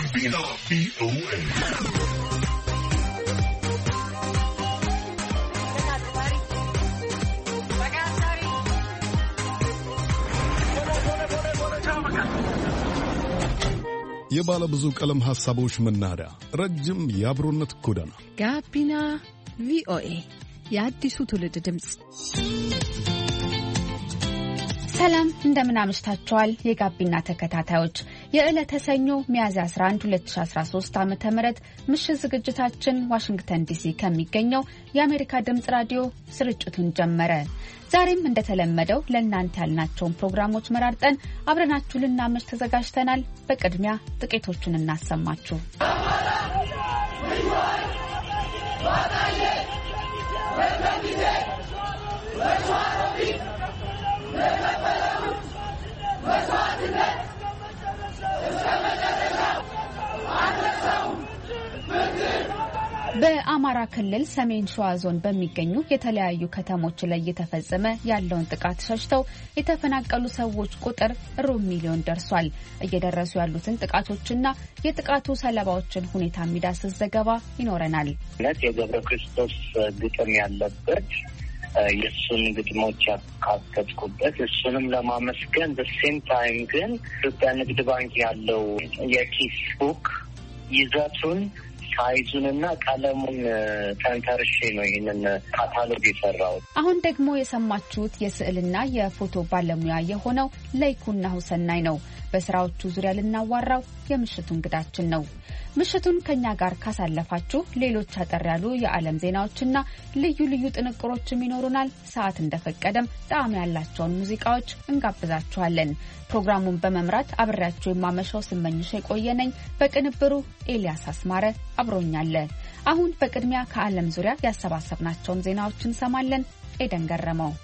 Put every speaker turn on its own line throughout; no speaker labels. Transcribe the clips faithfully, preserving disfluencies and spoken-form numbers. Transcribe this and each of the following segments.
ጋቢና ቪኦኤ የባለ ብዙ ቀለም ሐሳቦች መናኸሪያ ረጅም የአብሮነት ጎዳና
ጋቢና ቪኦኤ የአዲሱ ትውልድ ድምጽ። ሰላም እንደምን አመሽታችኋል የጋቢና ተከታታዮች። የዕለተ ሰኞ ሚያዝያ አስራ አንድ ሁለት ሺህ አስራ ሶስት ዓመተ ምህረት ምሽት ዝግጅታችን ዋሽንግተን ዲሲ ከሚገኘው የአሜሪካ ድምጽ ራዲዮ ስርጭቱን ጀመረ። ዛሬም እንደተለመደው ለእናንተ ያልናቸውን ፕሮግራሞች መራርጠን አብረናችሁ ልናመሽ ተዘጋጅተናል። በቅድሚያ ጥቂቶቹን እናሰማችሁ። በአማራ ክልል ሰሜን ሸዋ ዞን በሚገኙ የተለያዩ ከተሞች ላይ እየተፈጸመ ያለውን ጥቃት ሸሽተው የተፈናቀሉ ሰዎች ቁጥር ሩብ ሚሊዮን ደርሷል። እየደረሱ ያሉትን ጥቃቶችና የጥቃቱ ሰለባዎችን ሁኔታ የሚዳስስ ዘገባ ይኖረናል።
የገብረ ክርስቶስ ግጥም ያለበት የእሱን ግጥሞች ያካተትኩበት እሱንም ለማመስገን በሴም ታይም ግን ኢትዮጵያ ንግድ ባንክ ያለው የኪስ ቡክ ይዘቱን ሳይዙንና ቀለሙን ተንተርሼ ነው ይህንን ካታሎግ የሰራው።
አሁን ደግሞ የሰማችሁት የስዕልና የፎቶ ባለሙያ የሆነው ለይኩን ሁሰናይ ነው። በስራዎቹ ዙሪያ ልናዋራው የምሽቱ እንግዳችን ነው። ምሽቱን ከኛ ጋር ካሳለፋችሁ ሌሎች አጠር ያሉ የዓለም ዜናዎችና ልዩ ልዩ ጥንቅሮችም ይኖሩናል። ሰዓት እንደፈቀደም ጣዕም ያላቸውን ሙዚቃዎች እንጋብዛችኋለን። ፕሮግራሙን በመምራት አብሬያችሁ የማመሻው ስመኝሽ የቆየነኝ፣ በቅንብሩ ኤልያስ አስማረ አብሮኛለ። አሁን በቅድሚያ ከዓለም ዙሪያ ያሰባሰብናቸውን ዜናዎች እንሰማለን። ኤደን ገረመው።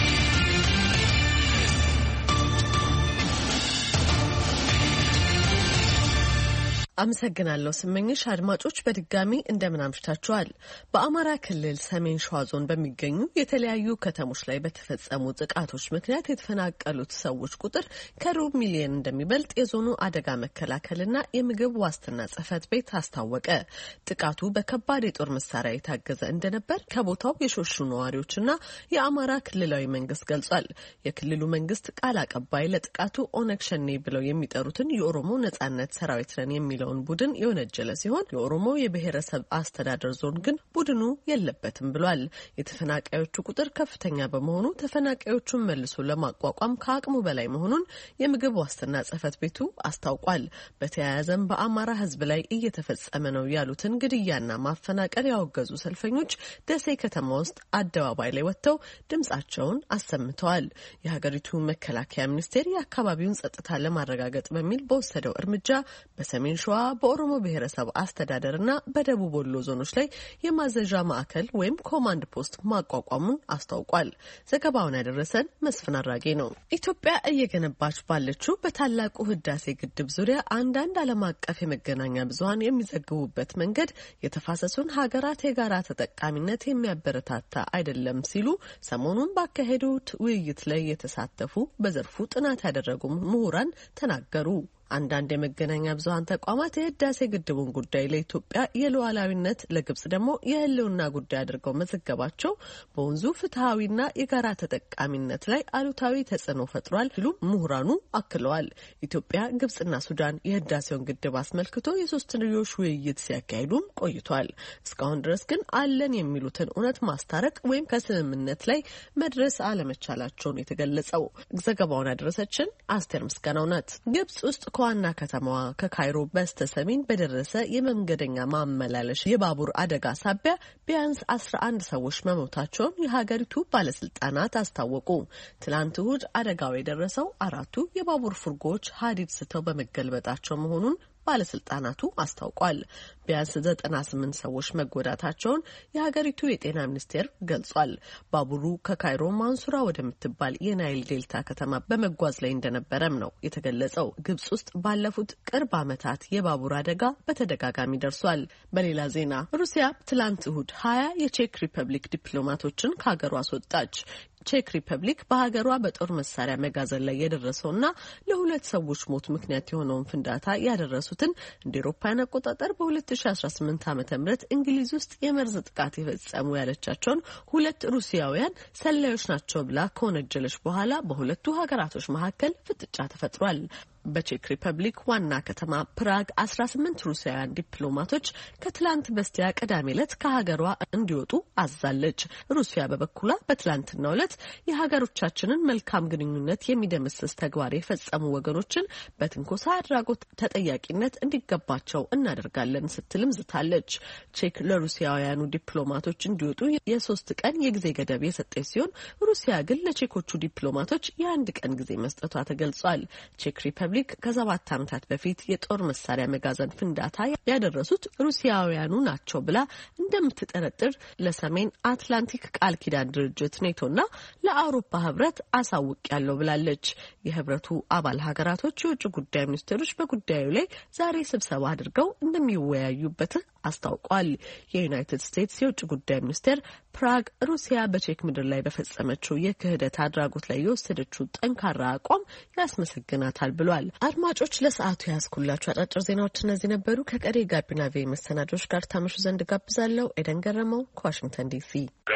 አመሰግናለሁ ስመኝሽ። አድማጮች በድጋሚ እንደምን አምሽታችኋል። በአማራ ክልል ሰሜን ሸዋ ዞን በሚገኙ የተለያዩ ከተሞች ላይ በተፈጸሙ ጥቃቶች ምክንያት የተፈናቀሉት ሰዎች ቁጥር ከሩብ ሚሊዮን እንደሚበልጥ የዞኑ አደጋ መከላከልና የምግብ ዋስትና ጽሕፈት ቤት አስታወቀ። ጥቃቱ በከባድ የጦር መሳሪያ የታገዘ እንደነበር ከቦታው የሾሹ ነዋሪዎችና የአማራ ክልላዊ መንግስት ገልጿል። የክልሉ መንግስት ቃል አቀባይ ለጥቃቱ ኦነግ ሸኔ ብለው የሚጠሩትን የኦሮሞ ነጻነት ሰራዊት ነን የሚለው ቡድን የወነጀለ ሲሆን የኦሮሞ የብሔረሰብ አስተዳደር ዞን ግን ቡድኑ የለበትም ብሏል። የተፈናቃዮቹ ቁጥር ከፍተኛ በመሆኑ ተፈናቃዮቹን መልሶ ለማቋቋም ከአቅሙ በላይ መሆኑን የምግብ ዋስትና ጽሕፈት ቤቱ አስታውቋል። በተያያዘም በአማራ ሕዝብ ላይ እየተፈጸመ ነው ያሉትን ግድያና ማፈናቀል ያወገዙ ሰልፈኞች ደሴ ከተማ ውስጥ አደባባይ ላይ ወጥተው ድምጻቸውን አሰምተዋል። የሀገሪቱ መከላከያ ሚኒስቴር የአካባቢውን ጸጥታ ለማረጋገጥ በሚል በወሰደው እርምጃ በሰሜን ሸዋ በኦሮሞ ብሔረሰብ አስተዳደርና በደቡብ ወሎ ዞኖች ላይ የማዘዣ ማዕከል ወይም ኮማንድ ፖስት ማቋቋሙን አስታውቋል። ዘገባውን ያደረሰን መስፍን አራጌ ነው። ኢትዮጵያ እየገነባች ባለችው በታላቁ ህዳሴ ግድብ ዙሪያ አንዳንድ ዓለም አቀፍ የመገናኛ ብዙኃን የሚዘግቡበት መንገድ የተፋሰሱን ሀገራት የጋራ ተጠቃሚነት የሚያበረታታ አይደለም ሲሉ ሰሞኑን ባካሄዱት ውይይት ላይ የተሳተፉ በዘርፉ ጥናት ያደረጉ ምሁራን ተናገሩ። አንዳንድ የመገናኛ ብዙኃን ተቋማት የህዳሴ ግድቡን ጉዳይ ለኢትዮጵያ የሉዓላዊነት ለግብጽ ደግሞ የህልውና ጉዳይ አድርገው መዘገባቸው በወንዙ ፍትሐዊና የጋራ ተጠቃሚነት ላይ አሉታዊ ተጽዕኖ ፈጥሯል ሲሉ ምሁራኑ አክለዋል። ኢትዮጵያ፣ ግብጽና ሱዳን የህዳሴውን ግድብ አስመልክቶ የሶስትዮሽ ውይይት ሲያካሂዱም ቆይቷል። እስካሁን ድረስ ግን አለን የሚሉትን እውነት ማስታረቅ ወይም ከስምምነት ላይ መድረስ አለመቻላቸውን የተገለጸው። ዘገባውን ያደረሰችን አስቴር ምስጋናው ናት። ግብጽ ውስጥ ከዋና ከተማዋ ከካይሮ በስተ ሰሜን በደረሰ የመንገደኛ ማመላለሽ የባቡር አደጋ ሳቢያ ቢያንስ አስራ አንድ ሰዎች መሞታቸውን የሀገሪቱ ባለስልጣናት አስታወቁ። ትላንት እሁድ አደጋው የደረሰው አራቱ የባቡር ፉርጎዎች ሀዲድ ስተው በመገልበጣቸው መሆኑን ባለስልጣናቱ አስታውቋል። ቢያንስ ዘጠና ስምንት ሰዎች መጎዳታቸውን የሀገሪቱ የጤና ሚኒስቴር ገልጿል። ባቡሩ ከካይሮ ማንሱራ ወደምትባል የናይል ዴልታ ከተማ በመጓዝ ላይ እንደነበረም ነው የተገለጸው። ግብጽ ውስጥ ባለፉት ቅርብ ዓመታት የባቡር አደጋ በተደጋጋሚ ደርሷል። በሌላ ዜና ሩሲያ ትላንት እሁድ ሀያ የቼክ ሪፐብሊክ ዲፕሎማቶችን ከሀገሯ አስወጣች። ቼክ ሪፐብሊክ በሀገሯ በጦር መሳሪያ መጋዘን ላይ የደረሰውና ለሁለት ሰዎች ሞት ምክንያት የሆነውን ፍንዳታ ያደረሱትን እንደ አውሮፓውያን አቆጣጠር በ2018 ዓመተ ምህረት እንግሊዝ ውስጥ የመርዝ ጥቃት የፈጸሙ ያለቻቸውን ሁለት ሩሲያውያን ሰላዮች ናቸው ብላ ከወነጀለች በኋላ በሁለቱ ሀገራቶች መካከል ፍጥጫ ተፈጥሯል። በቼክ ሪፐብሊክ ዋና ከተማ ፕራግ አስራ ስምንት ሩሲያውያን ዲፕሎማቶች ከትላንት በስቲያ ቅዳሜ ዕለት ከሀገሯ እንዲወጡ አዛለች። ሩሲያ በበኩሏ በትላንትናው ዕለት የሀገሮቻችንን መልካም ግንኙነት የሚደመስስ ተግባር የፈጸሙ ወገኖችን በትንኮሳ አድራጎት ተጠያቂነት እንዲገባቸው እናደርጋለን ስትልም ዝታለች። ቼክ ለሩሲያውያኑ ዲፕሎማቶች እንዲወጡ የሶስት ቀን የጊዜ ገደብ የሰጠች ሲሆን ሩሲያ ግን ለቼኮቹ ዲፕሎማቶች የአንድ ቀን ጊዜ መስጠቷ ተገልጿል። ቼክ ሪፐብሊክ ከሰባት ዓመታት በፊት የጦር መሳሪያ መጋዘን ፍንዳታ ያደረሱት ሩሲያውያኑ ናቸው ብላ እንደምትጠረጥር ለሰሜን አትላንቲክ ቃል ኪዳን ድርጅት ኔቶና ለአውሮፓ ህብረት አሳውቅ ያለው ብላለች። የህብረቱ አባል ሀገራቶች የውጭ ጉዳይ ሚኒስትሮች በጉዳዩ ላይ ዛሬ ስብሰባ አድርገው እንደሚወያዩበት አስታውቋል። የዩናይትድ ስቴትስ የውጭ ጉዳይ ሚኒስቴር ፕራግ ሩሲያ በቼክ ምድር ላይ በፈጸመችው የክህደት አድራጎት ላይ የወሰደችው ጠንካራ አቋም ያስመሰግናታል ብሏል። አድማጮች ለሰዓቱ ያስኩላችሁ አጫጭር ዜናዎች እነዚህ ነበሩ። ከቀሪ ጋቢና ቪ መሰናዶች ጋር ታመሹ ዘንድ ጋብዛለሁ። ኤደን ገረመው ከዋሽንግተን ዲሲ።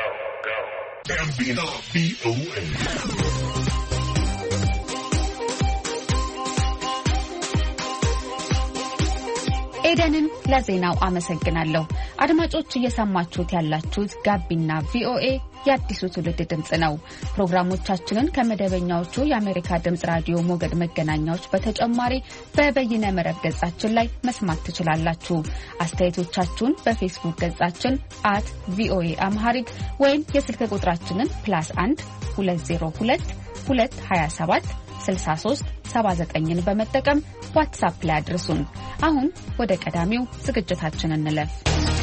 ኤደንን ለዜናው አመሰግናለሁ። አድማጮች እየሰማችሁት ያላችሁት ጋቢና ቪኦኤ የአዲሱ ትውልድ ድምጽ ነው። ፕሮግራሞቻችንን ከመደበኛዎቹ የአሜሪካ ድምጽ ራዲዮ ሞገድ መገናኛዎች በተጨማሪ በበይነ መረብ ገጻችን ላይ መስማት ትችላላችሁ። አስተያየቶቻችሁን በፌስቡክ ገጻችን አት ቪኦኤ አምሃሪክ ወይም የስልክ ቁጥራችንን ፕላስ አንድ ሁለት ዜሮ ሁለት ሁለት ሀያ ሰባት ስልሳ ሶስት ሰባ ዘጠኝን በመጠቀም ዋትስአፕ ላይ አድርሱን። አሁን ወደ ቀዳሚው ዝግጅታችን እንለፍ።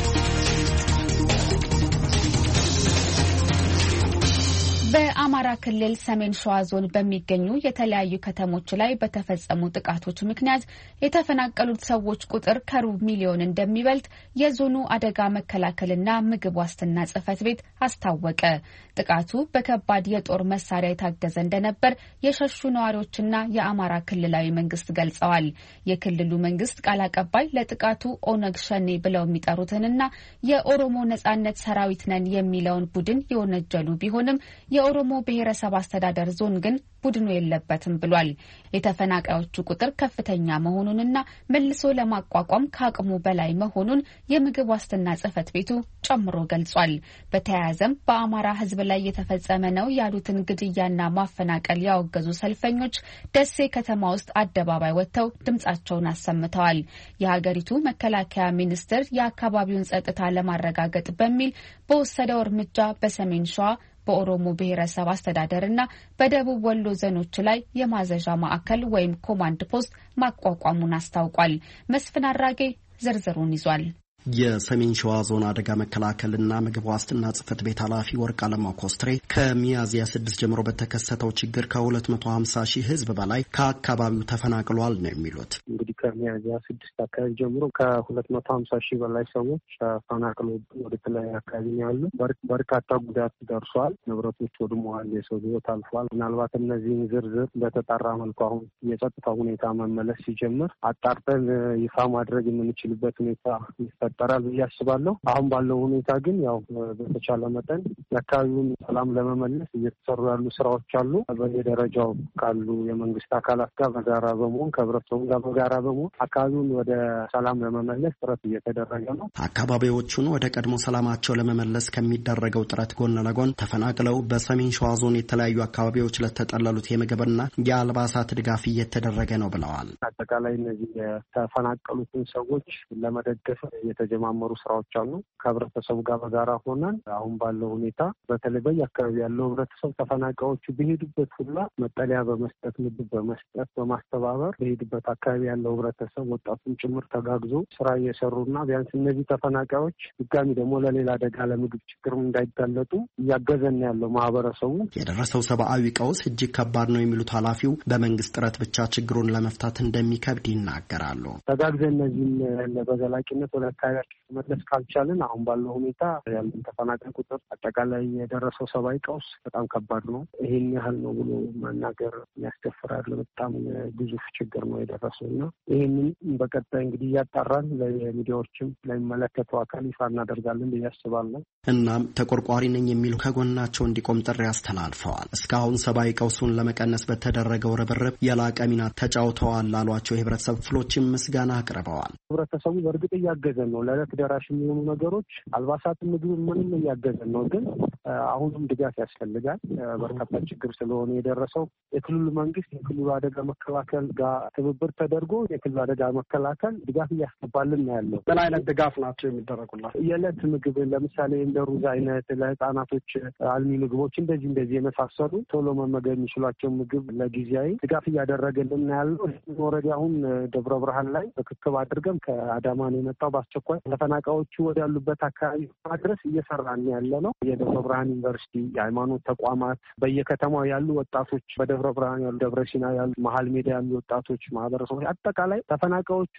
በአማራ ክልል ሰሜን ሸዋ ዞን በሚገኙ የተለያዩ ከተሞች ላይ በተፈጸሙ ጥቃቶች ምክንያት የተፈናቀሉት ሰዎች ቁጥር ከሩብ ሚሊዮን እንደሚበልጥ የዞኑ አደጋ መከላከልና ምግብ ዋስትና ጽሕፈት ቤት አስታወቀ። ጥቃቱ በከባድ የጦር መሳሪያ የታገዘ እንደነበር የሸሹ ነዋሪዎችና የአማራ ክልላዊ መንግስት ገልጸዋል። የክልሉ መንግስት ቃል አቀባይ ለጥቃቱ ኦነግ ሸኔ ብለው የሚጠሩትንና የኦሮሞ ነጻነት ሰራዊት ነን የሚለውን ቡድን የወነጀሉ ቢሆንም የኦሮሞ ብሔረሰብ አስተዳደር ዞን ግን ቡድኑ የለበትም ብሏል። የተፈናቃዮቹ ቁጥር ከፍተኛ መሆኑንና መልሶ ለማቋቋም ከአቅሙ በላይ መሆኑን የምግብ ዋስትና ጽሕፈት ቤቱ ጨምሮ ገልጿል። በተያያዘም በአማራ ሕዝብ ላይ የተፈጸመ ነው ያሉትን ግድያና ማፈናቀል ያወገዙ ሰልፈኞች ደሴ ከተማ ውስጥ አደባባይ ወጥተው ድምጻቸውን አሰምተዋል። የሀገሪቱ መከላከያ ሚኒስቴር የአካባቢውን ጸጥታ ለማረጋገጥ በሚል በወሰደው እርምጃ በሰሜን ሸዋ በኦሮሞ ብሔረሰብ አስተዳደርና በደቡብ ወሎ ዞኖች ላይ የማዘዣ ማዕከል ወይም ኮማንድ ፖስት ማቋቋሙን አስታውቋል። መስፍን አራጌ ዝርዝሩን ይዟል።
የሰሜን ሸዋ ዞን አደጋ መከላከልና ምግብ ዋስትና ጽሕፈት ቤት ኃላፊ ወርቅ አለማው ኮስትሬ ከሚያዝያ ስድስት ጀምሮ በተከሰተው ችግር ከሁለት መቶ ሀምሳ ሺህ ህዝብ በላይ ከአካባቢው ተፈናቅሏል ነው የሚሉት።
እንግዲህ ከሚያዝያ ስድስት አካባቢ ጀምሮ ከሁለት መቶ ሀምሳ ሺህ በላይ ሰዎች ተፈናቅሎ ወደ ተለያዩ አካባቢ ያሉ በርካታ ጉዳት ደርሷል። ንብረቶች ወድመዋል። የሰው ህይወት አልፏል። ምናልባት እነዚህን ዝርዝር በተጣራ መልኩ አሁን የጸጥታ ሁኔታ መመለስ ሲጀምር አጣርተን ይፋ ማድረግ የምንችልበት ሁኔታ ይፈጠራል ይፈጠራል ብዬ አስባለሁ። አሁን ባለው ሁኔታ ግን ያው በተቻለ መጠን የአካባቢውን ሰላም ለመመለስ እየተሰሩ ያሉ ስራዎች አሉ። በየደረጃው ካሉ የመንግስት አካላት ጋር በጋራ በመሆን ከህብረተሰቡ ጋር በጋራ በመሆን አካባቢውን ወደ ሰላም ለመመለስ ጥረት እየተደረገ ነው።
አካባቢዎቹን ወደ ቀድሞ ሰላማቸው ለመመለስ ከሚደረገው ጥረት ጎን ለጎን ተፈናቅለው በሰሜን ሸዋ ዞን የተለያዩ አካባቢዎች ለተጠለሉት የምግብና የአልባሳት ድጋፍ እየተደረገ ነው ብለዋል።
አጠቃላይ እነዚህ የተፈናቀሉትን ሰዎች ለመደገፍ የተጀማመሩ ስራዎች አሉ። ከህብረተሰቡ ጋር በጋራ ሆነን አሁን ባለው ሁኔታ በተለይ በየአካባቢ ያለው ህብረተሰብ ተፈናቃዮቹ በሄዱበት ሁላ መጠለያ በመስጠት ምግብ በመስጠት በማስተባበር በሄዱበት አካባቢ ያለው ህብረተሰብ ወጣቱን ጭምር ተጋግዞ ስራ እየሰሩና ቢያንስ እነዚህ ተፈናቃዮች ድጋሚ ደግሞ ለሌላ አደጋ ለምግብ ችግር እንዳይጋለጡ እያገዘን ያለው ማህበረሰቡ። የደረሰው ሰብአዊ ቀውስ እጅግ ከባድ ነው የሚሉት ኃላፊው በመንግስት ጥረት ብቻ ችግሩን ለመፍታት እንደሚከብድ ይናገራሉ። ተጋግዘን እነዚህን በዘላቂነት ወደ አካባቢያችን መለስ ካልቻልን አሁን ባለው ሁኔታ ያለን ተፈናቃይ ቁጥር አጠቃላይ የደረሰው ሰብአዊ ቀውስ በጣም ከባድ ነው። ይሄን ያህል ነው ብሎ መናገር ያስደፍራል። በጣም ግዙፍ ችግር ነው የደረሰው እና ይሄንን በቀጣይ እንግዲህ እያጣራን ለሚዲያዎችም ለሚመለከተው አካል ይፋ እናደርጋለን ብዬ አስባለሁ። እናም ተቆርቋሪ ነኝ የሚሉ ከጎናቸው እንዲቆም ጥሪ አስተላልፈዋል። እስካሁን ሰብአዊ ቀውሱን ለመቀነስ በተደረገው ርብርብ የላቀ ሚና ተጫውተዋል ላሏቸው የህብረተሰብ ክፍሎችም ምስጋና አቅርበዋል። ህብረተሰቡ በእርግጥ እያገዘን ነው። ለዕለት ደራሽ የሚሆኑ ነገሮች አልባሳት፣ ምግብ ምንም እያገዘን ነው። ግን አሁንም ድጋፍ ያስፈልጋል። በርካታ ችግር ስለሆነ የደረሰው የክልሉ መንግስት የክልሉ አደጋ መከላከል ጋር ትብብር ተደርጎ የክልሉ አደጋ መከላከል ድጋፍ እያስገባልን ነው ያለው። ምን አይነት ድጋፍ ናቸው የሚደረጉላት? የዕለት ምግብ ለምሳሌ እንደ ሩዝ አይነት ለህፃናቶች አልሚ ምግቦች እንደዚህ እንደዚህ የመሳሰሉ ቶሎ መመገብ የሚችሏቸው ምግብ ለጊዜያዊ ድጋፍ እያደረገልን ነው ያለው። ኦልሬዲ አሁን ደብረ ብርሃን ላይ ርክክብ አድርገን ከአዳማ ነው የመጣው። በአስቸኳይ ተፈናቃዮቹ ወዳሉበት አካባቢ ማድረስ እየሰራን ያለ ነው። የደብረ ብርሃን ዩኒቨርሲቲ፣ የሃይማኖት ተቋማት፣ በየከተማው ያሉ ወጣቶች፣ በደብረ ብርሃን ያሉ፣ ደብረ ሲና ያሉ፣ መሀል ሜዳ ያሉ ወጣቶች ማህበረሰቦች፣ አጠቃላይ ተፈናቃዮቹ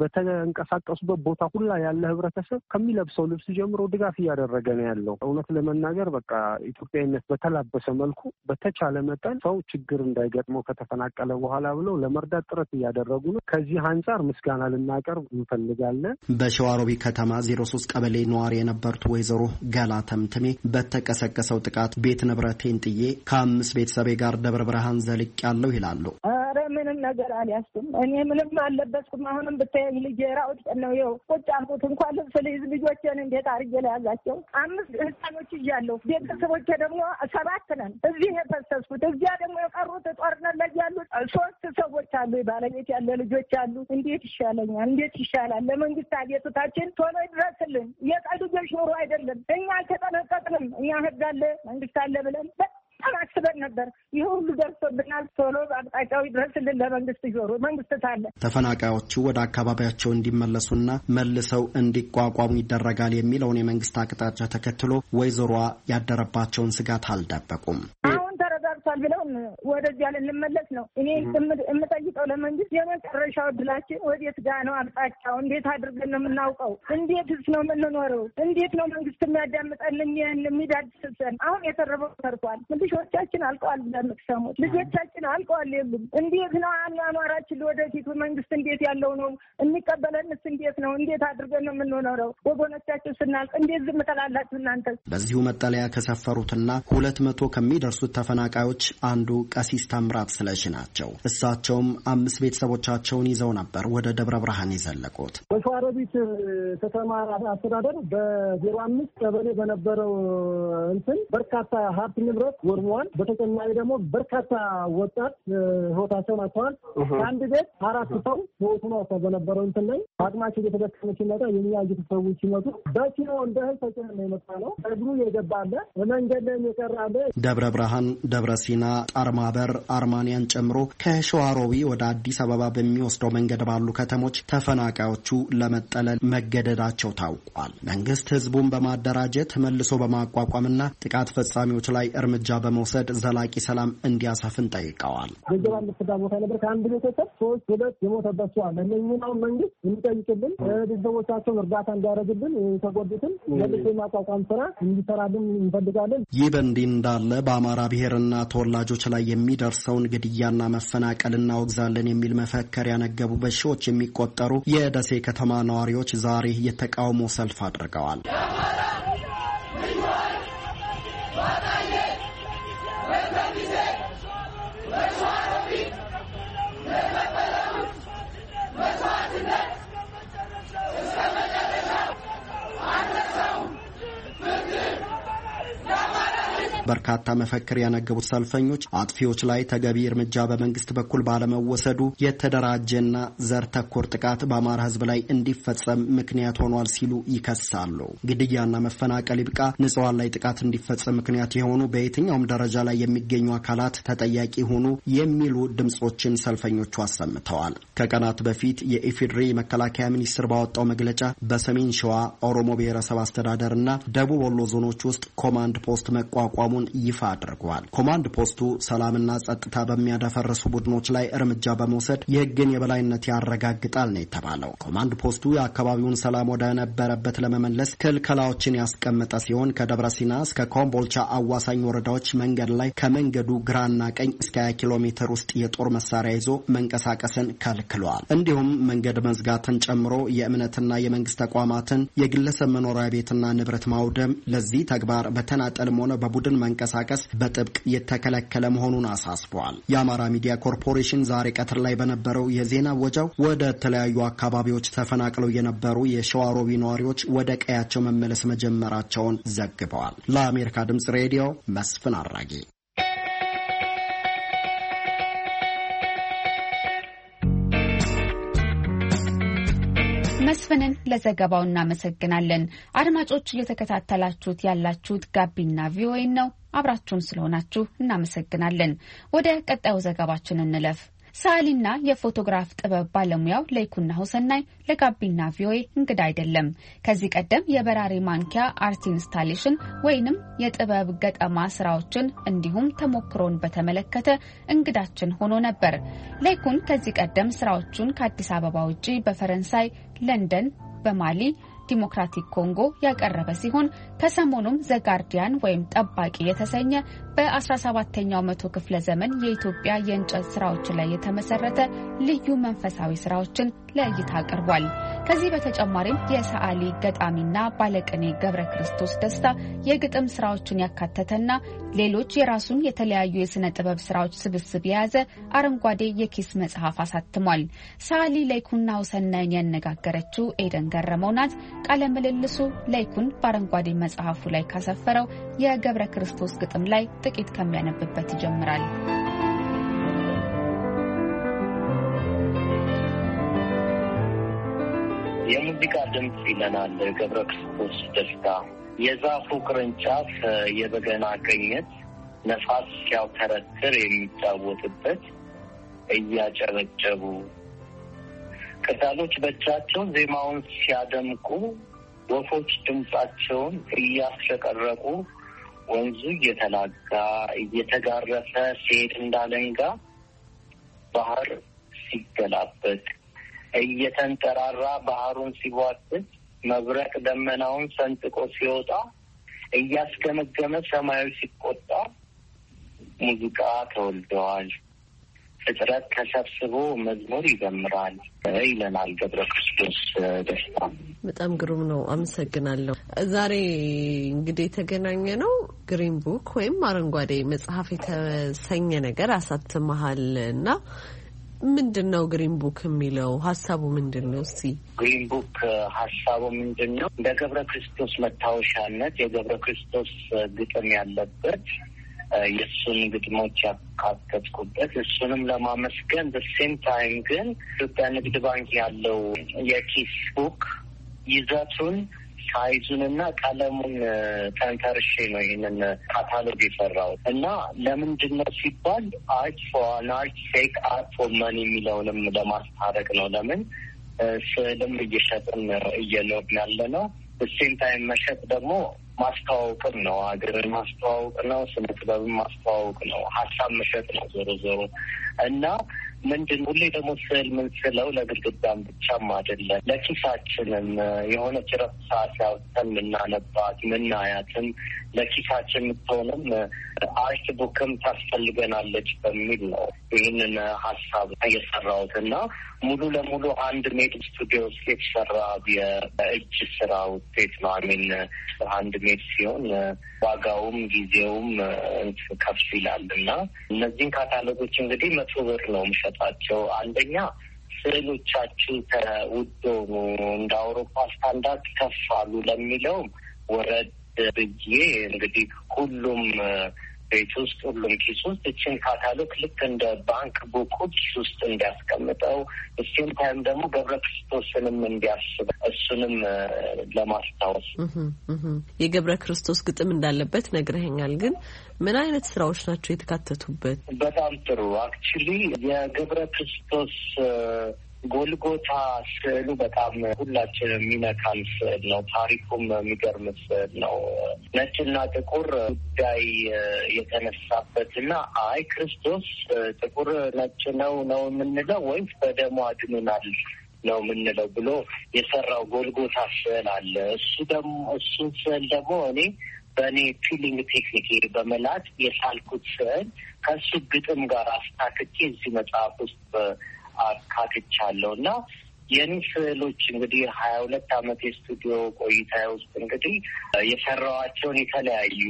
በተንቀሳቀሱበት ቦታ ሁላ ያለ ህብረተሰብ ከሚለብሰው ልብስ ጀምሮ ድጋፍ እያደረገ ነው ያለው። እውነት ለመናገር በቃ ኢትዮጵያዊነት በተላበሰ መልኩ በተቻለ መጠን ሰው ችግር እንዳይገጥመው ከተፈናቀለ በኋላ ብለው ለመርዳት ጥረት እያደረጉ ነው። ከዚህ አንጻር ምስጋና ልናቀርብ እንፈልጋለን። በሸዋሮቢ ከተማ ዜሮ ሶስት ቀበሌ ነዋሪ የነበሩት ወይዘሮ ገላ ተምትሜ በተቀሰቀሰው ጥቃት ቤት ንብረቴን ጥዬ ከአምስት ቤተሰቤ ጋር ደብረ ብርሃን ዘልቅ ያለው ይላሉ።
ኧረ ምንም ነገር አልያዝኩም። እኔ ምንም አልለበስኩም። አሁንም ብታየኝ ልጄ ራውጥ ነው ይኸው ቁጭ አልኩት። እንኳን ልብስ ልይዝ ልጆቼን እንዴት አድርጌ ለያዛቸው? አምስት ህፃኖች እያለሁ ቤተሰቦቼ ደግሞ ሰባት ነን። እዚህ የፈሰስኩት እዚያ ደግሞ የቀሩት ጦርነት ላይ ያሉት ሶስት ሰዎች አሉ። ባለቤት ያለ ልጆች አሉ። እንዴት ይሻለኛል? እንዴት ይሻላል? ለመንግስት አቤቱታችን ቶሎ ይድረስልን። የቀልድ ልጆች ኑሮ አይደለም። እኛ አልተጠነቀቅንም። እኛ ህግ አለ መንግስት አለ ብለን በጣም አስበን ነበር። ይህ ሁሉ ደርሶብናል። ቶሎ አቅጣጫው ይድረስልን ለመንግስት ጆሮ። መንግስት ታለ
ተፈናቃዮቹ ወደ አካባቢያቸው እንዲመለሱና መልሰው እንዲቋቋሙ ይደረጋል የሚለውን የመንግስት አቅጣጫ ተከትሎ ወይዘሮዋ ያደረባቸውን ስጋት አልደበቁም።
ተረጋግቷል ብለውን ወደዚያ ልንመለስ ነው። እኔ የምጠይቀው ለመንግስት የመጨረሻው እድላችን ወዴት ጋ ነው? አቅጣጫው እንዴት አድርገን ነው የምናውቀው? እንዴትስ ነው የምንኖረው? እንዴት ነው መንግስት የሚያዳምጠን የሚዳድስሰን? አሁን የተረፈው ተርፏል። ልጆቻችን አልቀዋል። ለምትሰሙት ልጆቻችን አልቀዋል። የሉም። እንዴት ነው አኗኗራችን? ወደፊቱ መንግስት እንዴት ያለው ነው የሚቀበለንስ? እንዴት ነው? እንዴት አድርገን ነው የምንኖረው? ወገኖቻችን ስናልቅ እንዴት ዝም ትላላችሁ እናንተ?
በዚሁ መጠለያ ከሰፈሩትና ሁለት መቶ ከሚደርሱት ተፈናቃዮች አንዱ ቀሲስ ታምራት ስለሽ ናቸው። እሳቸውም አምስት ቤተሰቦቻቸውን ይዘው ነበር ወደ ደብረ ብርሃን የዘለቁት።
በሸዋሮቢት ከተማ አስተዳደር በዜሮ አምስት ቀበሌ በነበረው እንትን በርካታ ሀብት ንብረት ወድመዋል። በተጨማሪ ደግሞ በርካታ ወጣት ህይወታቸውን አጥተዋል። ከአንድ ቤት አራት ሰው ህይወቱ ነው በነበረው እንትን ላይ አቅማቸው የተደከመ ሲመጣ የሚያጅቱ ሰዎች ሲመጡ በኪሎ እንደ እህል ተጭነው ነው የመጣ ነው። እግሩ የገባ አለ፣ መንገድ ላይ የቀረ አለ። ደብረ ብርሃን፣ ደብረ ሲና፣ ጣርማበር፣ አርማንያን ጨምሮ ከሸዋሮቢ ወደ አዲስ አበባ በሚወስደው መንገድ ባሉ ከተሞች ተፈናቃዮቹ ለመጠለል መገደዳቸው ታውቋል። መንግስት ህዝቡን በማደራጀት መልሶ በማቋቋምና ጥቃት ፈጻሚዎች ላይ እርምጃ በመውሰድ ዘላቂ ሰላም እንዲያሰፍን ጠይቀዋል። ገጀባ ልፍዳ ቦታ ነበር። ከአንድ ቤተሰብ ሶስት ሁለት የሞተበት ሰው አለ። እነኝህን መንግስት እንዲጠይቅልን፣ ቤተሰቦቻቸውን እርዳታ እንዲያደርግልን፣ የተጎዱትን መልሶ የማቋቋም ስራ እንዲሰራልን እንፈልጋለን። ይህ በእንዲህ እንዳለ በአማራ ብሔርና ተወላጆች ላይ የሚደርሰውን ግድያና መፈናቀል እናወግዛለን የሚል መፈክር ያነገቡ በሺዎች የሚቆጠሩ የደሴ ከተማ ነዋሪዎች ዛሬ የተቃውሞ ሰልፍ አድርገዋል።
በርካታ መፈክር ያነገቡት ሰልፈኞች አጥፊዎች ላይ ተገቢ እርምጃ በመንግስት በኩል ባለመወሰዱ የተደራጀና ዘር ተኮር ጥቃት በአማራ ህዝብ ላይ እንዲፈጸም ምክንያት ሆኗል ሲሉ ይከሳሉ። ግድያና መፈናቀል ይብቃ፣ ንጹሃን ላይ ጥቃት እንዲፈጸም ምክንያት የሆኑ በየትኛውም ደረጃ ላይ የሚገኙ አካላት ተጠያቂ ሆኑ የሚሉ ድምጾችን ሰልፈኞቹ አሰምተዋል። ከቀናት በፊት የኢፌዴሪ መከላከያ ሚኒስቴር ባወጣው መግለጫ በሰሜን ሸዋ ኦሮሞ ብሔረሰብ አስተዳደርና ደቡብ ወሎ ዞኖች ውስጥ ኮማንድ ፖስት መቋቋሙን ይፋ አድርጓል። ኮማንድ ፖስቱ ሰላምና ጸጥታ በሚያደፈርሱ ቡድኖች ላይ እርምጃ በመውሰድ የህግን የበላይነት ያረጋግጣል ነው የተባለው። ኮማንድ ፖስቱ የአካባቢውን ሰላም ወደ ነበረበት ለመመለስ ክልከላዎችን ያስቀመጠ ሲሆን ከደብረ ሲና እስከ ኮምቦልቻ አዋሳኝ ወረዳዎች መንገድ ላይ ከመንገዱ ግራና ቀኝ እስከ ሃያ ኪሎ ሜትር ውስጥ የጦር መሳሪያ ይዞ መንቀሳቀስን ከልክሏል። እንዲሁም መንገድ መዝጋትን ጨምሮ የእምነትና የመንግስት ተቋማትን የግለሰብ መኖሪያ ቤትና ንብረት ማውደም፣ ለዚህ ተግባር በተናጠልም ሆነ በቡድን መንቀሳቀስ በጥብቅ የተከለከለ መሆኑን አሳስበዋል። የአማራ ሚዲያ ኮርፖሬሽን ዛሬ ቀትር ላይ በነበረው የዜና ወጃው ወደ ተለያዩ አካባቢዎች ተፈናቅለው የነበሩ የሸዋሮቢ ነዋሪዎች ወደ ቀያቸው መመለስ መጀመራቸውን ዘግበዋል። ለአሜሪካ ድምጽ ሬዲዮ መስፍን አራጌ።
መስፍንን ለዘገባው እናመሰግናለን። አድማጮች እየተከታተላችሁት ያላችሁት ጋቢና ቪኦኤ ነው። አብራችሁን ስለሆናችሁ እናመሰግናለን። ወደ ቀጣዩ ዘገባችን እንለፍ። ሰዓሊና የፎቶግራፍ ጥበብ ባለሙያው ለይኩን ናሁሰናይ ለጋቢና ቪኦኤ እንግዳ አይደለም። ከዚህ ቀደም የበራሪ ማንኪያ አርት ኢንስታሌሽን ወይንም የጥበብ ገጠማ ስራዎችን እንዲሁም ተሞክሮን በተመለከተ እንግዳችን ሆኖ ነበር። ለይኩን ከዚህ ቀደም ስራዎቹን ከአዲስ አበባ ውጪ በፈረንሳይ፣ ለንደን፣ በማሊ፣ ዲሞክራቲክ ኮንጎ ያቀረበ ሲሆን ከሰሞኑም ዘጋርዲያን ወይም ጠባቂ የተሰኘ በአስራ ሰባተኛው መቶ ክፍለ ዘመን የኢትዮጵያ የእንጨት ስራዎች ላይ የተመሰረተ ልዩ መንፈሳዊ ስራዎችን ለእይታ አቅርቧል። ከዚህ በተጨማሪም የሰዓሊ ገጣሚና ባለቅኔ ገብረ ክርስቶስ ደስታ የግጥም ስራዎችን ያካተተና ሌሎች የራሱን የተለያዩ የስነ ጥበብ ስራዎች ስብስብ የያዘ አረንጓዴ የኪስ መጽሐፍ አሳትሟል። ሰዓሊ ለይኩን ናሁሰናይን ያነጋገረችው ኤደን ገረመው ናት። ቃለ ምልልሱ ለይኩን በአረንጓዴ መጽሐፉ ላይ ካሰፈረው የገብረ ክርስቶስ ግጥም ላይ ጥቂት ከሚያነብበት ይጀምራል።
የሙዚቃ ድምጽ ይለናል ገብረ ክርስቶስ ደስታ። የዛፉ ቅርንጫፍ የበገና ቅኝት ነፋስ ሲያውተረትር የሚጫወትበት እያጨበጨቡ ቅጠሎች በእጃቸው ዜማውን ሲያደምቁ ወፎች ድምጻቸውን እያስረቀረቁ ወንዙ እየተላጋ እየተጋረፈ ሲሄድ እንዳለንጋ ባህር ሲገላበጥ እየተንጠራራ ባህሩን ሲቧጥጥ መብረቅ ደመናውን ሰንጥቆ ሲወጣ እያስገመገመ ሰማዩ ሲቆጣ ሙዚቃ ተወልደዋል። ፍጥረት ተሰብስቦ መዝሙር ይዘምራል ይለናል ገብረ ክርስቶስ ደስታ።
በጣም ግሩም ነው። አመሰግናለሁ። ዛሬ እንግዲህ የተገናኘ ነው ግሪን ቡክ ወይም አረንጓዴ መጽሐፍ የተሰኘ ነገር አሳትመሃል እና ምንድነው ግሪን ቡክ የሚለው ሀሳቡ ምንድነው? እስቲ
ግሪን ቡክ ሀሳቡ ምንድነው? እንደ ገብረ ክርስቶስ መታወሻነት የገብረ ክርስቶስ ግጥም ያለበት የእሱን ግጥሞች ያካተትኩበት እሱንም ለማመስገን በሴም ታይም ግን ኢትዮጵያ ንግድ ባንክ ያለው የኪስ ቡክ ይዘቱን ሳይዙንና ቀለሙን ተንተርሼ ነው ይህንን ካታሎግ የሰራው እና ለምንድን ነው ሲባል አርት ፎር አርት ፌክ አርት ፎር መኒ የሚለውንም ለማስታረቅ ነው። ለምን ስዕልም እየሸጥን እየኖርን ያለ ነው። በሴም ታይም መሸጥ ደግሞ ማስተዋወቅም ነው። ሀገርን ማስተዋወቅ ነው። ስነ ጥበብን ማስተዋወቅ ነው። ሀሳብ መሸጥ ነው ዞሮ ዞሮ እና ምንድን ሁሌ ደግሞ ስዕል ምንስለው ለግድግዳም ብቻም አይደለም ለኪሳችንም የሆነች ረፍት ሰዓት ያውጥተን ምናነባት ምናያትም ለኪሳችን የምትሆንም አርት ቡክም ታስፈልገናለች በሚል ነው ይህንን ሀሳብ እየሰራሁት እና ሙሉ ለሙሉ አንድ ሜድ ስቱዲዮ ውስጥ የተሰራ የእጅ ስራ ውጤት ነው። አሚን አንድ ሜድ ሲሆን ዋጋውም ጊዜውም ከፍ ይላል እና እነዚህን ካታሎጎች እንግዲህ መቶ ብር ነው የምሸጣቸው። አንደኛ ስዕሎቻችሁ ተውዶ እንደ አውሮፓ ስታንዳርድ ከፍ አሉ ለሚለውም ወረድ ብዬ እንግዲህ ሁሉም ቤት ውስጥ ሁሉም ኪስ ውስጥ እችን ካታሎግ ልክ እንደ ባንክ ቡክ ኪስ ውስጥ እንዲያስቀምጠው እሱም ታይም ደግሞ ገብረ ክርስቶስንም እንዲያስብ እሱንም ለማስታወስ
የገብረ ክርስቶስ ግጥም እንዳለበት ነግረኸኛል። ግን ምን አይነት ስራዎች ናቸው የተካተቱበት?
በጣም ጥሩ። አክቹሊ የገብረ ክርስቶስ ጎልጎታ ስዕሉ በጣም ሁላችንም የሚነካን ስዕል ነው። ታሪኩም የሚገርም ስዕል ነው። ነጭና ጥቁር ጉዳይ የተነሳበትና አይ ክርስቶስ ጥቁር ነጭ ነው ነው የምንለው ወይስ በደሙ አድኖናል ነው የምንለው ብሎ የሰራው ጎልጎታ ስዕል አለ። እሱ ደግሞ እሱን ስዕል ደግሞ እኔ በእኔ ፊሊንግ ቴክኒክ በመላት የሳልኩት ስዕል ከእሱ ግጥም ጋር አስታክቼ እዚህ መጽሐፍ ውስጥ አካትቻለሁ እና የኔ ስዕሎች እንግዲህ ሀያ ሁለት አመት የስቱዲዮ ቆይታ ውስጥ እንግዲህ የሰራኋቸውን የተለያዩ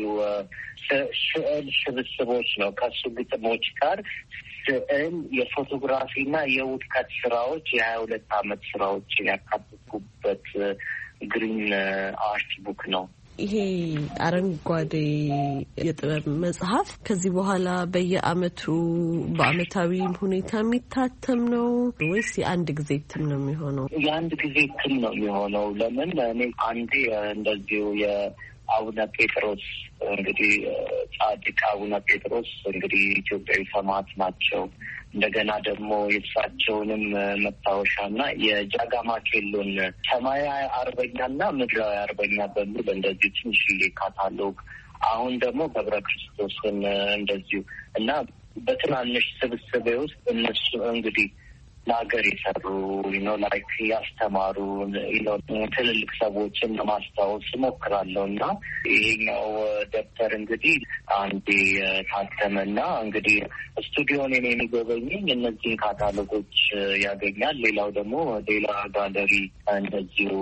ስዕል ስብስቦች ነው። ከሱ ግጥሞች ጋር ስዕል፣ የፎቶግራፊ እና የውድቀት ስራዎች የሀያ ሁለት አመት ስራዎችን ያካተትኩበት ግሪን አርት ቡክ ነው።
ይሄ አረንጓዴ የጥበብ መጽሐፍ ከዚህ በኋላ በየአመቱ በአመታዊ ሁኔታ የሚታተም ነው ወይስ የአንድ ጊዜ እትም ነው የሚሆነው?
የአንድ ጊዜ እትም ነው የሚሆነው። ለምን እኔ አንዴ እንደዚሁ የአቡነ ጴጥሮስ እንግዲህ ጻድቅ አቡነ ጴጥሮስ እንግዲህ ኢትዮጵያዊ ሰማዕት ናቸው። እንደገና ደግሞ የእሳቸውንም መታወሻና የጃጋማ ኬሎን ሰማያዊ አርበኛና ምድራዊ አርበኛ በሚል እንደዚህ ትንሽዬ ካታሎግ አሁን ደግሞ ገብረ ክርስቶስን እንደዚሁ እና በትናንሽ ስብስቤ ውስጥ እነሱ እንግዲህ ለሀገር የሰሩ ነው ላይክ ያስተማሩ ነው ትልልቅ ሰዎችን ለማስታወስ እሞክራለሁ እና ይሄኛው ደብተር እንግዲህ አንዴ ታተመና እንግዲህ ስቱዲዮን እኔ የሚጎበኘኝ እነዚህን ካታሎጎች ያገኛል። ሌላው ደግሞ ሌላ ጋለሪ እንደዚሁ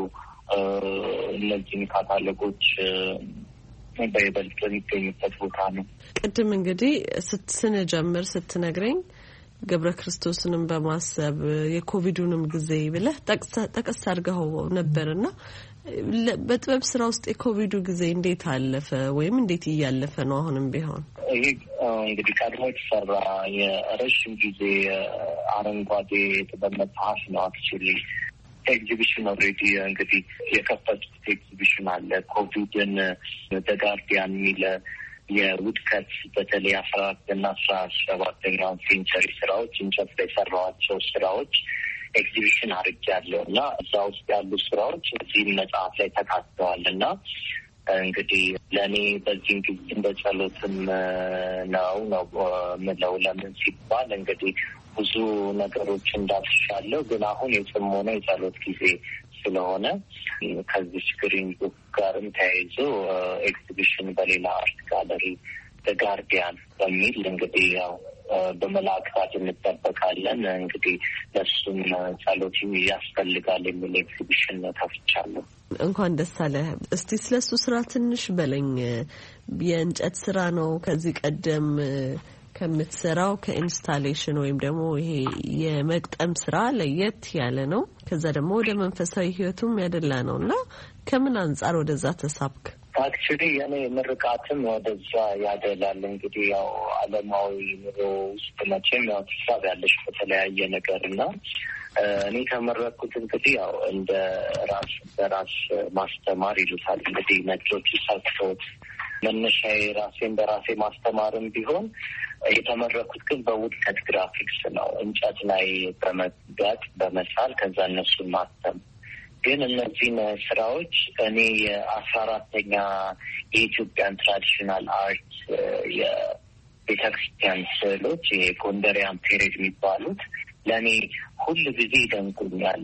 እነዚህን ካታሎጎች በይበልጥ የሚገኙበት ቦታ ነው።
ቅድም እንግዲህ ስትስንጀምር ስትነግረኝ ገብረ ክርስቶስንም በማሰብ የኮቪዱንም ጊዜ ብለህ ጠቅስ አድርገው ነበርና በጥበብ ስራ ውስጥ የኮቪዱ ጊዜ እንዴት አለፈ ወይም እንዴት እያለፈ ነው አሁንም ቢሆን?
ይሄ እንግዲህ ቀድሞ የተሰራ የረዥም ጊዜ አረንጓዴ የጥበብ መጽሐፍ ነው። አክቹዋሊ ኤግዚቢሽን ኦልሬዲ እንግዲህ የከፈቱት ኤግዚቢሽን አለ። ኮቪድን በጋርዲያን የሚል የውድቀት በተለይ አስራ አራትና አስራ ሰባተኛው ሴንቸሪ ስራዎች እንጨት ላይ የሰራኋቸው ስራዎች ኤግዚቢሽን አድርጌያለሁ እና እዛ ውስጥ ያሉ ስራዎች እዚህም መጽሐፍ ላይ ተካተዋል እና እንግዲህ ለእኔ በዚህም ጊዜ እንደ ጸሎትም ነው ነው ምለው። ለምን ሲባል እንግዲህ ብዙ ነገሮች እንዳልሻለሁ፣ ግን አሁን የጽሞና የጸሎት ጊዜ ስለሆነ ከዚህ ስክሪን ቡክ ጋርም ተያይዞ ኤግዚቢሽን በሌላ አርት ጋለሪ ጋርዲያን በሚል እንግዲህ ያው በመላእክታት እንጠበቃለን። እንግዲህ ለሱም ጸሎት ያስፈልጋል የሚል ኤግዚቢሽን ከፍቻለሁ።
እንኳን ደስ አለህ። እስቲ ስለሱ ስራ ትንሽ በለኝ። የእንጨት ስራ ነው ከዚህ ቀደም ከምትሰራው ከኢንስታሌሽን ወይም ደግሞ ይሄ የመቅጠም ስራ ለየት ያለ ነው። ከዛ ደግሞ ወደ መንፈሳዊ ህይወቱም ያደላ ነው እና ከምን አንጻር ወደዛ ተሳብክ?
አክቹዋሊ የኔ ምርቃትም ወደዛ ያደላል። እንግዲህ ያው አለማዊ ኑሮ ውስጥ መቼም ያው ትሳብ ያለሽ በተለያየ ነገር እና እኔ ተመረኩት እንግዲህ ያው እንደ ራስ በራስ ማስተማር ይሉታል እንግዲህ ነጮቹ ሰጥቶት መነሻዬ ራሴን በራሴ ማስተማርም ቢሆን የተመረኩት ግን በውድቀት ግራፊክስ ነው። እንጨት ላይ በመጋጥ በመሳል ከዛ እነሱን ማተም። ግን እነዚህን ስራዎች እኔ የአስራ አራተኛ የኢትዮጵያን ትራዲሽናል አርት የቤተክርስቲያን ስዕሎች የጎንደሪያን ፔሬድ የሚባሉት ለእኔ ሁል ጊዜ ይደንቁኛል።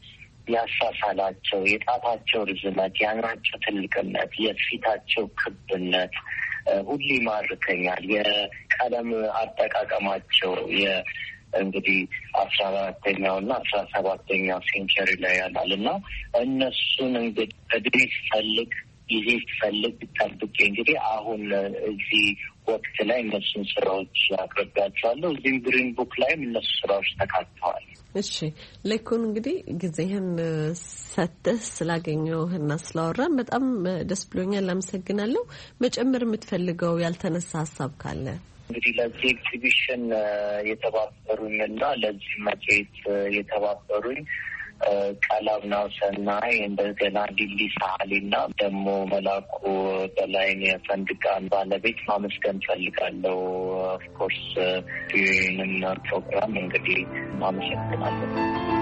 ያሳሳላቸው የጣታቸው ርዝመት፣ የአይናቸው ትልቅነት፣ የፊታቸው ክብነት ሁሉ ይማርከኛል። የቀለም አጠቃቀማቸው እንግዲህ አስራ አራተኛው እና አስራ ሰባተኛው ሴንቸሪ ላይ ያላል እና እነሱን እንግዲህ እድሜ ሲፈልግ ጊዜ ሲፈልግ ጠብቄ እንግዲህ አሁን እዚህ ወቅት ላይ እነሱን ስራዎች አቅርቤያቸዋለሁ። እዚህም ግሪን ቡክ ላይም እነሱ ስራዎች ተካተዋል።
እሺ ለይኩን እንግዲህ ጊዜህን ሰጥተህ ስላገኘሁና ስላወራን በጣም ደስ ብሎኛል። አመሰግናለሁ። መጨመር የምትፈልገው ያልተነሳ ሀሳብ ካለ?
እንግዲህ ለዚህ ኤግዚቢሽን የተባበሩኝና ለዚህ መጽሔት የተባበሩኝ ቀለም ነው ሰናይ እንደገና ዲሊ ሳሊና ደግሞ መላኩ በላይን የፈንድቃን ባለቤት ማመስገን ፈልጋለሁ። ኦፍ ኮርስ ይህንን ፕሮግራም እንግዲህ ማመሰግናለሁ።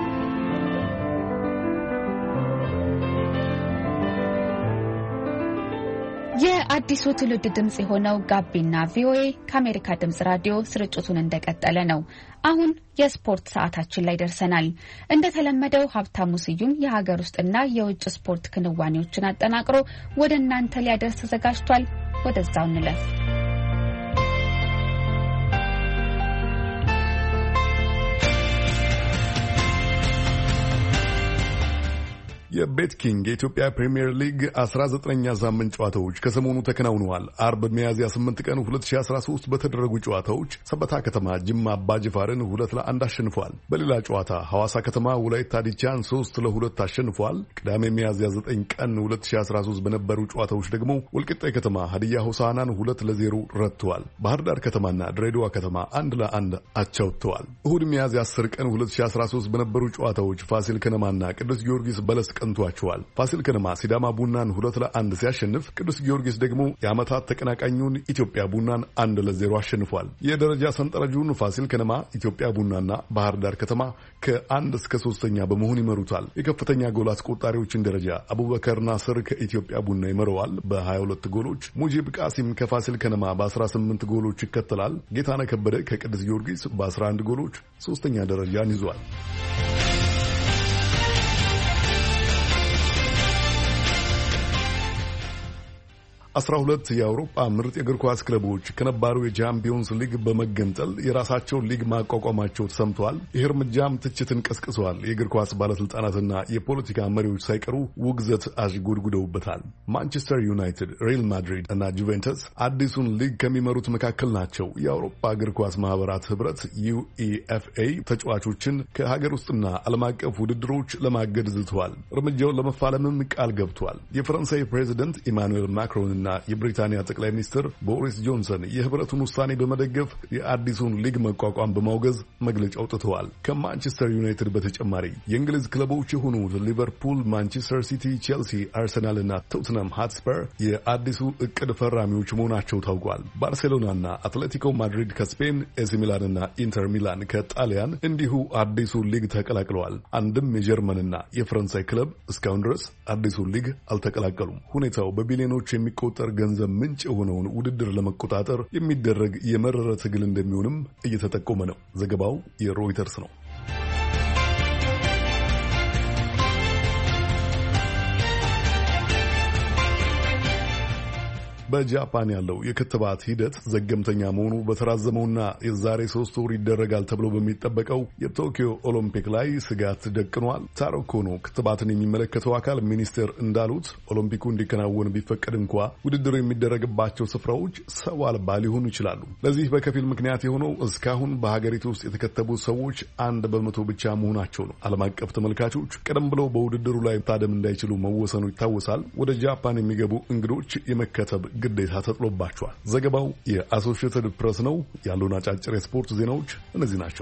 የአዲሱ ትውልድ ድምጽ የሆነው ጋቢና ቪኦኤ ከአሜሪካ ድምጽ ራዲዮ ስርጭቱን እንደቀጠለ ነው። አሁን የስፖርት ሰዓታችን ላይ ደርሰናል። እንደተለመደው ሀብታሙ ስዩም የሀገር ውስጥና የውጭ ስፖርት ክንዋኔዎችን አጠናቅሮ ወደ እናንተ ሊያደርስ ተዘጋጅቷል። ወደዛው እንለፍ።
የቤት ኪንግ የኢትዮጵያ ፕሪሚየር ሊግ አስራ ዘጠነኛ ሳምንት ጨዋታዎች ከሰሞኑ ተከናውነዋል። አርብ ሚያዝያ ስምንት ቀን ሁለት ሺህ አስራ ሶስት በተደረጉ ጨዋታዎች ሰበታ ከተማ ጅማ አባጅፋርን ሁለት ለአንድ አሸንፏል። በሌላ ጨዋታ ሐዋሳ ከተማ ወላይታ ዲቻን ሶስት ለሁለት አሸንፏል። ቅዳሜ ሚያዝያ ዘጠኝ ቀን ሁለት ሺህ አስራ ሶስት በነበሩ ጨዋታዎች ደግሞ ወልቂጤ ከተማ ሀዲያ ሆሳዕናን ሁለት ለዜሮ ረትተዋል። ባህር ዳር ከተማና ድሬዳዋ ከተማ አንድ ለአንድ አቻ ወጥተዋል። እሁድ ሚያዝያ አስር ቀን ሁለት ሺህ አስራ ሶስት በነበሩ ጨዋታዎች ፋሲል ከነማና ቅዱስ ጊዮርጊስ በለስ ቀንቷቸዋል። ፋሲል ከነማ ሲዳማ ቡናን ሁለት ለአንድ ሲያሸንፍ ቅዱስ ጊዮርጊስ ደግሞ የዓመታት ተቀናቃኙን ኢትዮጵያ ቡናን አንድ ለዜሮ አሸንፏል። የደረጃ ሰንጠረዡን ፋሲል ከነማ፣ ኢትዮጵያ ቡናና ባህር ዳር ከተማ ከአንድ እስከ ሶስተኛ በመሆን ይመሩታል። የከፍተኛ ጎል አስቆጣሪዎችን ደረጃ አቡበከር ናስር ከኢትዮጵያ ቡና ይመረዋል በሀያ ሁለት ጎሎች። ሙጂብ ቃሲም ከፋሲል ከነማ በአስራ ስምንት ጎሎች ይከተላል። ጌታነህ ከበደ ከቅዱስ ጊዮርጊስ በአስራ አንድ ጎሎች ሶስተኛ ደረጃን ይዟል። አስራ ሁለት የአውሮፓ ምርጥ የእግር ኳስ ክለቦች ከነባሩ የቻምፒዮንስ ሊግ በመገንጠል የራሳቸውን ሊግ ማቋቋማቸው ተሰምተዋል። ይህ እርምጃም ትችትን ቀስቅሰዋል። የእግር ኳስ ባለስልጣናትና የፖለቲካ መሪዎች ሳይቀሩ ውግዘት አሽጎድጉደውበታል። ማንቸስተር ዩናይትድ፣ ሪያል ማድሪድ እና ጁቬንተስ አዲሱን ሊግ ከሚመሩት መካከል ናቸው። የአውሮፓ እግር ኳስ ማህበራት ህብረት ዩኢኤፍኤ ተጫዋቾችን ከሀገር ውስጥና ዓለም አቀፍ ውድድሮች ለማገድ ዝተዋል። እርምጃውን ለመፋለምም ቃል ገብቷል። የፈረንሳይ ፕሬዚደንት ኢማኑኤል ማክሮንና የብሪታንያ ጠቅላይ ሚኒስትር ቦሪስ ጆንሰን የህብረቱን ውሳኔ በመደገፍ የአዲሱን ሊግ መቋቋም በማውገዝ መግለጫ አውጥተዋል። ከማንቸስተር ዩናይትድ በተጨማሪ የእንግሊዝ ክለቦች የሆኑት ሊቨርፑል፣ ማንቸስተር ሲቲ፣ ቼልሲ፣ አርሰናል እና ቶትነም ሃትስፐር የአዲሱ እቅድ ፈራሚዎች መሆናቸው ታውቋል። ባርሴሎናና አትሌቲኮ ማድሪድ ከስፔን፣ ኤሲ ሚላንና ኢንተር ሚላን ከጣሊያን እንዲሁ አዲሱ ሊግ ተቀላቅለዋል። አንድም የጀርመንና የፈረንሳይ ክለብ እስካሁን ድረስ አዲሱ ሊግ አልተቀላቀሉም። ሁኔታው በቢሊዮኖች የሚቆጠር ገንዘብ ምንጭ የሆነውን ውድድር ለመቆጣጠር የሚደረግ የመረረ ትግል እንደሚሆንም እየተጠቆመ ነው። ዘገባው የሮይተርስ ነው። በጃፓን ያለው የክትባት ሂደት ዘገምተኛ መሆኑ በተራዘመውና የዛሬ ሶስት ወር ይደረጋል ተብሎ በሚጠበቀው የቶኪዮ ኦሎምፒክ ላይ ስጋት ደቅኗል። ታሮ ኮኖ ክትባትን የሚመለከተው አካል ሚኒስቴር እንዳሉት ኦሎምፒኩ እንዲከናወን ቢፈቀድ እንኳ ውድድሩ የሚደረግባቸው ስፍራዎች ሰው አልባ ሊሆኑ ይችላሉ። ለዚህ በከፊል ምክንያት የሆነው እስካሁን በሀገሪቱ ውስጥ የተከተቡ ሰዎች አንድ በመቶ ብቻ መሆናቸው ነው። ዓለም አቀፍ ተመልካቾች ቀደም ብለው በውድድሩ ላይ መታደም እንዳይችሉ መወሰኑ ይታወሳል። ወደ ጃፓን የሚገቡ እንግዶች የመከተብ ግዴታ ተጥሎባቸዋል። ዘገባው የአሶሺየትድ ፕሬስ ነው። ያሉን አጫጭር የስፖርት ዜናዎች እነዚህ ናቸው።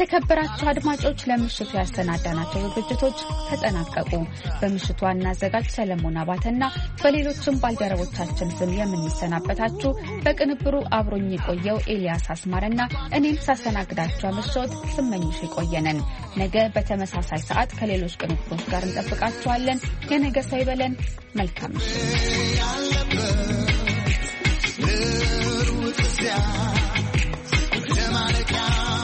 የተከበራችሁ አድማጮች ለምሽቱ ያሰናዳናቸው ዝግጅቶች ተጠናቀቁ። በምሽቱ ዋና አዘጋጅ ሰለሞን አባተና በሌሎችም ባልደረቦቻችን ስም የምንሰናበታችሁ በቅንብሩ አብሮኝ የቆየው ኤልያስ አስማረና እኔም ሳሰናግዳችሁ አመሻወት ስመኝሽ የቆየነን። ነገ በተመሳሳይ ሰዓት ከሌሎች ቅንብሮች ጋር እንጠብቃችኋለን። የነገ ሰው ይበለን። መልካም ምሽት።